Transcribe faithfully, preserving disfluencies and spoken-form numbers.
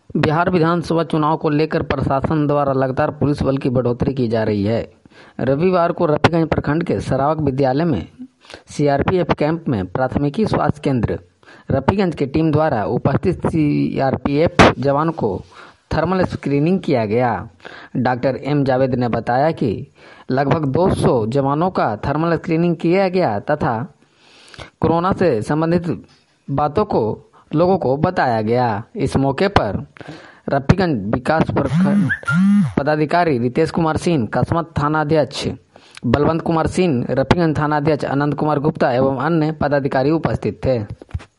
बिहार विधानसभा चुनाव को लेकर प्रशासन द्वारा लगातार पुलिस बल की बढ़ोतरी की जा रही है। रविवार को रफीगंज प्रखंड के सरावक विद्यालय में सीआरपीएफ कैंप में प्राथमिकी स्वास्थ्य केंद्र रफीगंज की टीम द्वारा उपस्थित सीआरपीएफ जवान को थर्मल स्क्रीनिंग किया गया। डॉक्टर एम जावेद ने बताया कि लगभग दो सौ जवानों का थर्मल स्क्रीनिंग किया गया तथा कोरोना से संबंधित बातों को लोगों को बताया गया। इस मौके पर रफीगंज विकास प्रखंड पदाधिकारी रितेश कुमार सिंह, कसमत थानाध्यक्ष बलवंत कुमार सिंह, रफीगंज थानाध्यक्ष अनंत कुमार गुप्ता एवं अन्य पदाधिकारी उपस्थित थे।